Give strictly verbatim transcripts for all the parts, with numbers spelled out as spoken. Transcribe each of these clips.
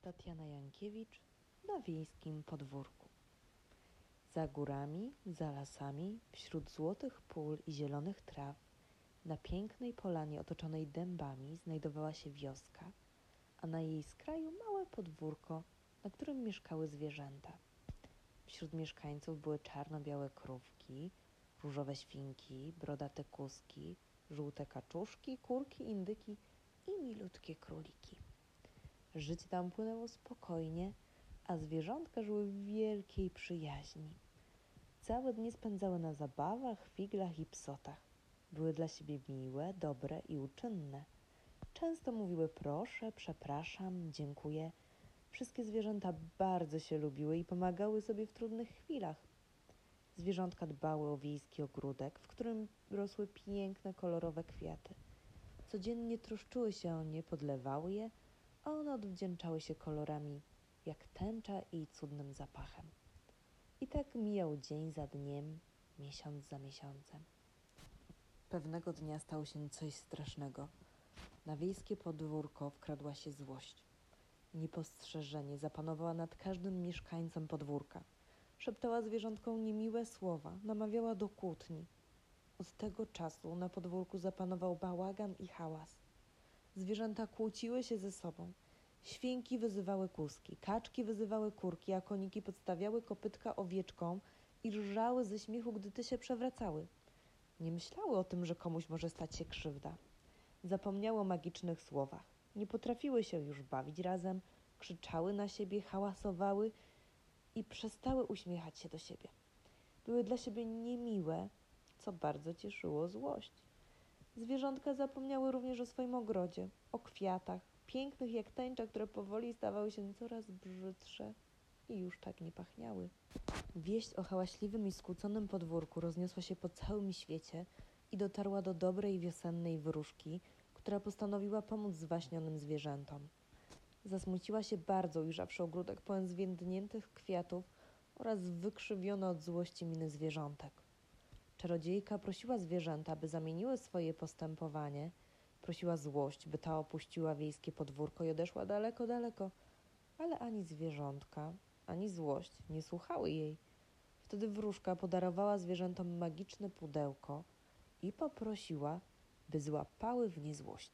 Tatiana Jankiewicz na wiejskim podwórku. Za górami, za lasami, wśród złotych pól i zielonych traw, na pięknej polanie otoczonej dębami znajdowała się wioska, a na jej skraju małe podwórko, na którym mieszkały zwierzęta. Wśród mieszkańców były czarno-białe krówki, różowe świnki, brodate kuski, żółte kaczuszki, kurki, indyki i milutkie króliki. Życie tam płynęło spokojnie, a zwierzątka żyły w wielkiej przyjaźni. Całe dnie spędzały na zabawach, figlach i psotach. Były dla siebie miłe, dobre i uczynne. Często mówiły proszę, przepraszam, dziękuję. Wszystkie zwierzęta bardzo się lubiły i pomagały sobie w trudnych chwilach. Zwierzątka dbały o wiejski ogródek, w którym rosły piękne, kolorowe kwiaty. Codziennie troszczyły się o nie, podlewały je, a one odwdzięczały się kolorami jak tęcza i cudnym zapachem. I tak mijał dzień za dniem, miesiąc za miesiącem. Pewnego dnia stało się coś strasznego. Na wiejskie podwórko wkradła się złość. Niepostrzeżenie zapanowała nad każdym mieszkańcem podwórka. Szeptała zwierzątkom niemiłe słowa, namawiała do kłótni. Od tego czasu na podwórku zapanował bałagan i hałas. Zwierzęta kłóciły się ze sobą. Świnki wyzywały kuski, kaczki wyzywały kurki, a koniki podstawiały kopytka owieczkom i rżały ze śmiechu, gdy te się przewracały. Nie myślały o tym, że komuś może stać się krzywda. Zapomniały o magicznych słowach. Nie potrafiły się już bawić razem, krzyczały na siebie, hałasowały i przestały uśmiechać się do siebie. Były dla siebie niemiłe, co bardzo cieszyło złość. Zwierzątka zapomniały również o swoim ogrodzie, o kwiatach, pięknych jak tęcza, które powoli stawały się coraz brzydsze i już tak nie pachniały. Wieść o hałaśliwym i skłóconym podwórku rozniosła się po całym świecie i dotarła do dobrej wiosennej wróżki, która postanowiła pomóc zwaśnionym zwierzętom. Zasmuciła się bardzo, ujrzawszy ogródek pełen zwiędniętych kwiatów oraz wykrzywione od złości miny zwierzątek. Czarodziejka prosiła zwierzęta, by zamieniły swoje postępowanie. Prosiła złość, by ta opuściła wiejskie podwórko i odeszła daleko, daleko. Ale ani zwierzątka, ani złość nie słuchały jej. Wtedy wróżka podarowała zwierzętom magiczne pudełko i poprosiła, by złapały w nie złość.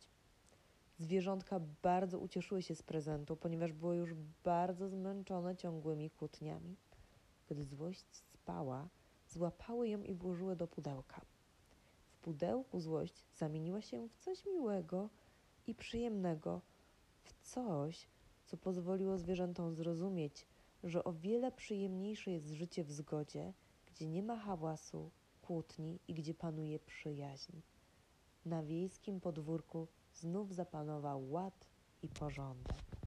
Zwierzątka bardzo ucieszyły się z prezentu, ponieważ były już bardzo zmęczone ciągłymi kłótniami. Gdy złość spała, złapały ją i włożyły do pudełka. W pudełku złość zamieniła się w coś miłego i przyjemnego, w coś, co pozwoliło zwierzętom zrozumieć, że o wiele przyjemniejsze jest życie w zgodzie, gdzie nie ma hałasu, kłótni i gdzie panuje przyjaźń. Na wiejskim podwórku znów zapanował ład i porządek.